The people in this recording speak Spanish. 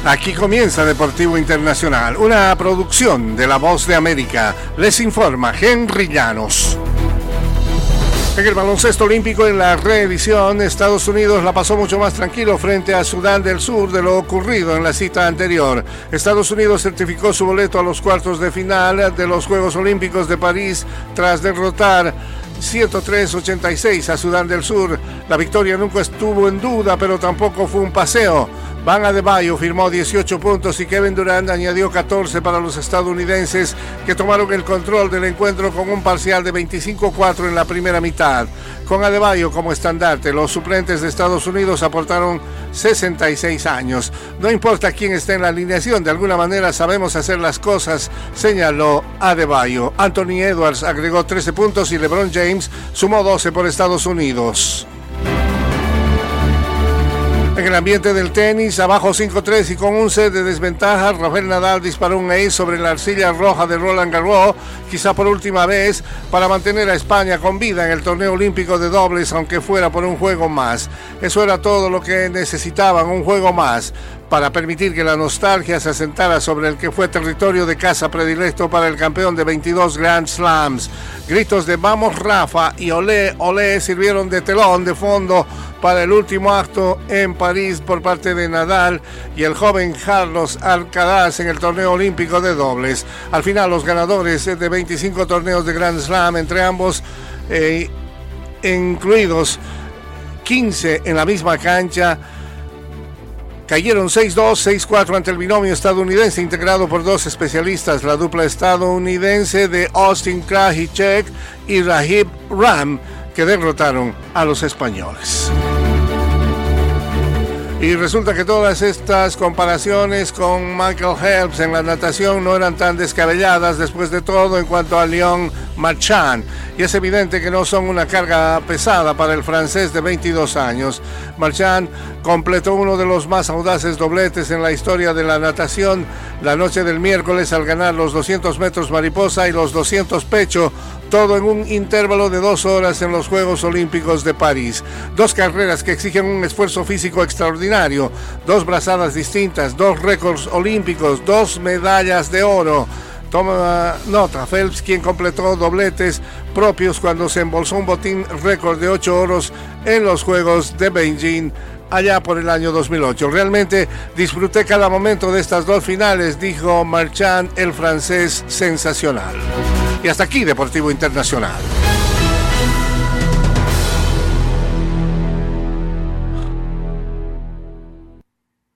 Aquí comienza Deportivo Internacional, una producción de La Voz de América. Les informa Henry Llanos. En el baloncesto olímpico, en la reedición, Estados Unidos la pasó mucho más tranquilo frente a Sudán del Sur de lo ocurrido en la cita anterior. Estados Unidos certificó su boleto a los cuartos de final de los Juegos Olímpicos de París tras derrotar 103-86 a Sudán del Sur. La victoria nunca estuvo en duda, pero tampoco fue un paseo. Bam Adebayo firmó 18 puntos y Kevin Durant añadió 14 para los estadounidenses, que tomaron el control del encuentro con un parcial de 25-4 en la primera mitad. Con Adebayo como estandarte, los suplentes de Estados Unidos aportaron 66 años. No importa quién esté en la alineación, de alguna manera sabemos hacer las cosas, señaló Adebayo. Anthony Edwards agregó 13 puntos y LeBron James sumó 12 por Estados Unidos. En el ambiente del tenis, abajo 5-3 y con un set de desventaja, Rafael Nadal disparó un ace sobre la arcilla roja de Roland Garros, quizá por última vez, para mantener a España con vida en el torneo olímpico de dobles, aunque fuera por un juego más. Eso era todo lo que necesitaban, un juego más, para permitir que la nostalgia se asentara sobre el que fue territorio de casa predilecto para el campeón de 22 Grand Slams. Gritos de "Vamos Rafa" y "Olé, olé" sirvieron de telón de fondo para el último acto en París por parte de Nadal y el joven Carlos Alcaraz en el torneo olímpico de dobles. Al final, los ganadores de 25 torneos de Grand Slam, entre ambos, incluidos 15 en la misma cancha, cayeron 6-2, 6-4 ante el binomio estadounidense integrado por dos especialistas, la dupla estadounidense de Austin Krajicek y Rahib Ram, que derrotaron a los españoles. Y resulta que todas estas comparaciones con Michael Phelps en la natación no eran tan descabelladas después de todo en cuanto a Lyon Marchand. Y es evidente que no son una carga pesada para el francés de 22 años. Marchand completó uno de los más audaces dobletes en la historia de la natación la noche del miércoles al ganar los 200 metros mariposa y los 200 pecho, todo en un intervalo de 2 horas en los Juegos Olímpicos de París. Dos carreras que exigen un esfuerzo físico extraordinario, dos brazadas distintas, dos récords olímpicos, dos medallas de oro. Toma nota, Phelps, quien completó dobletes propios cuando se embolsó un botín récord de 8 oros en los Juegos de Beijing allá por el año 2008. Realmente disfruté cada momento de estas dos finales, dijo Marchand, el francés sensacional. Y hasta aquí Deportivo Internacional.